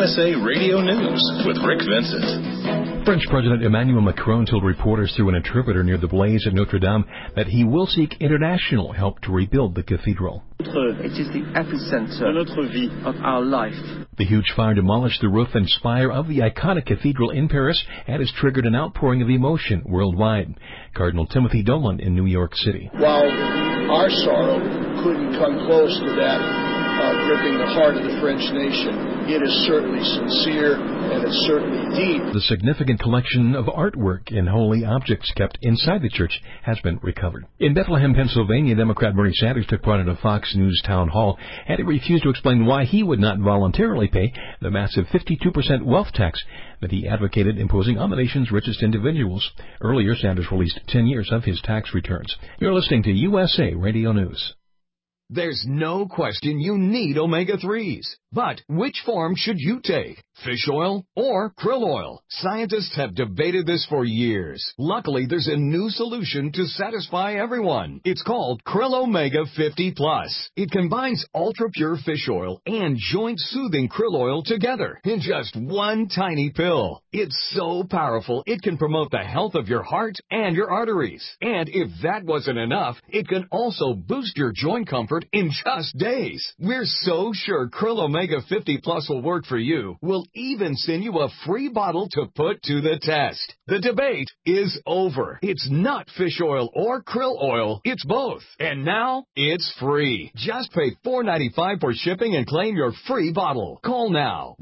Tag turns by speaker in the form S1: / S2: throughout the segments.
S1: USA Radio News with Rick Vincent.
S2: French President Emmanuel Macron told reporters through an interpreter near the blaze at Notre Dame that he will seek international help to rebuild the cathedral.
S3: It is the epicenter of our life.
S2: The huge fire demolished the roof and spire of the iconic cathedral in Paris and has triggered an outpouring of emotion worldwide. Cardinal Timothy Dolan in New York City.
S4: While our sorrow couldn't come close to that gripping the heart of the French nation, it is certainly sincere and it's certainly deep.
S2: The significant collection of artwork and holy objects kept inside the church has been recovered. In Bethlehem, Pennsylvania, Democrat Bernie Sanders took part in a Fox News town hall, and he refused to explain why he would not voluntarily pay the massive 52% wealth tax that he advocated imposing on the nation's richest individuals. Earlier, Sanders released 10 years of his tax returns. You're listening to USA Radio News.
S5: There's no question you need omega-3s. But which form should you take? Fish oil or krill oil? Scientists have debated this for years. Luckily, there's a new solution to satisfy everyone. It's called Krill Omega 50 Plus. It combines ultra-pure fish oil and joint-soothing krill oil together in just one tiny pill. It's so powerful, it can promote the health of your heart and your arteries. And if that wasn't enough, it can also boost your joint comfort in just days. We're so sure Krill Omega 50 Plus will work for you. We'll even send you a free bottle to put to the test. The debate is over. It's not fish oil or krill oil. It's both. And now it's free. Just pay $4.95 for shipping and claim your free bottle. Call now.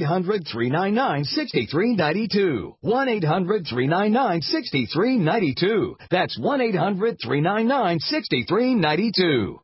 S5: 1-800-399-6392. 1-800-399-6392. That's 1-800-399-6392.